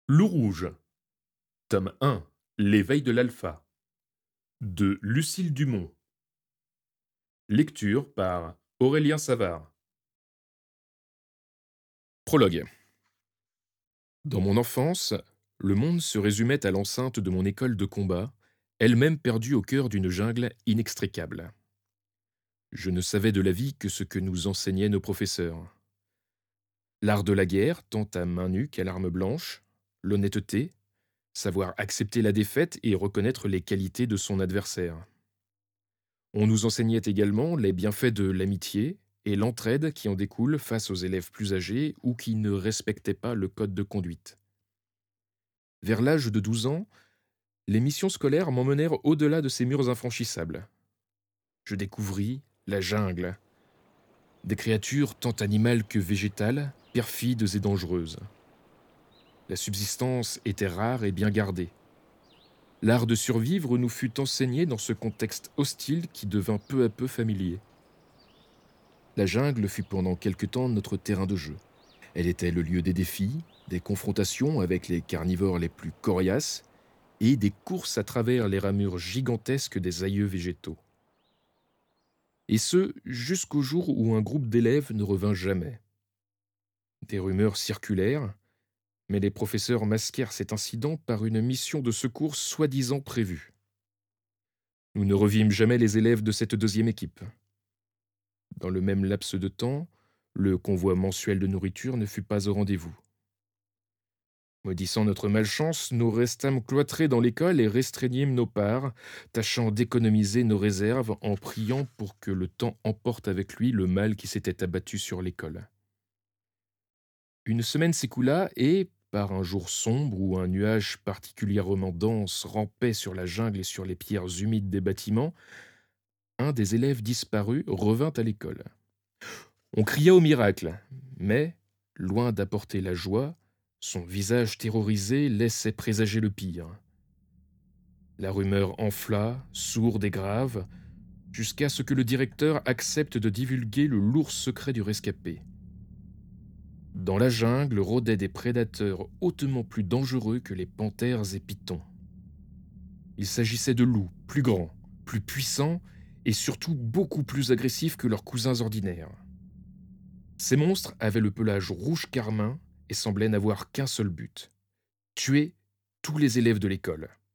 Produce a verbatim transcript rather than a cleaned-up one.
Loup rouge, tome un, L'éveil de l'alpha, de Lucille Dumont. Lecture par Aurélien Savard. Prologue. Dans mon enfance, le monde se résumait à l'enceinte de mon école de combat, elle-même perdue au cœur d'une jungle inextricable. Je ne savais de la vie que ce que nous enseignaient nos professeurs. L'art de la guerre, tant à main nue qu'à l'arme blanche, l'honnêteté, savoir accepter la défaite et reconnaître les qualités de son adversaire. On nous enseignait également les bienfaits de l'amitié et l'entraide qui en découle face aux élèves plus âgés ou qui ne respectaient pas le code de conduite. Vers l'âge de douze ans, les missions scolaires m'emmenèrent au-delà de ces murs infranchissables. Je découvris la jungle, des créatures tant animales que végétales, perfides et dangereuses. La subsistance était rare et bien gardée. L'art de survivre nous fut enseigné dans ce contexte hostile qui devint peu à peu familier. La jungle fut pendant quelque temps notre terrain de jeu. Elle était le lieu des défis, des confrontations avec les carnivores les plus coriaces et des courses à travers les ramures gigantesques des aïeux végétaux. Et ce, jusqu'au jour où un groupe d'élèves ne revint jamais. Des rumeurs circulèrent, mais les professeurs masquèrent cet incident par une mission de secours soi-disant prévue. Nous ne revîmes jamais les élèves de cette deuxième équipe. Dans le même laps de temps, le convoi mensuel de nourriture ne fut pas au rendez-vous. Maudissant notre malchance, nous restâmes cloîtrés dans l'école et restreignîmes nos parts, tâchant d'économiser nos réserves en priant pour que le temps emporte avec lui le mal qui s'était abattu sur l'école. Une semaine s'écoula et, par un jour sombre où un nuage particulièrement dense rampait sur la jungle et sur les pierres humides des bâtiments, un des élèves disparus revint à l'école. On cria au miracle, mais, loin d'apporter la joie, son visage terrorisé laissait présager le pire. La rumeur enfla, sourde et grave, jusqu'à ce que le directeur accepte de divulguer le lourd secret du rescapé. Dans la jungle rôdaient des prédateurs hautement plus dangereux que les panthères et pythons. Il s'agissait de loups plus grands, plus puissants et surtout beaucoup plus agressifs que leurs cousins ordinaires. Ces monstres avaient le pelage rouge carmin et semblaient n'avoir qu'un seul but: tuer tous les élèves de l'école.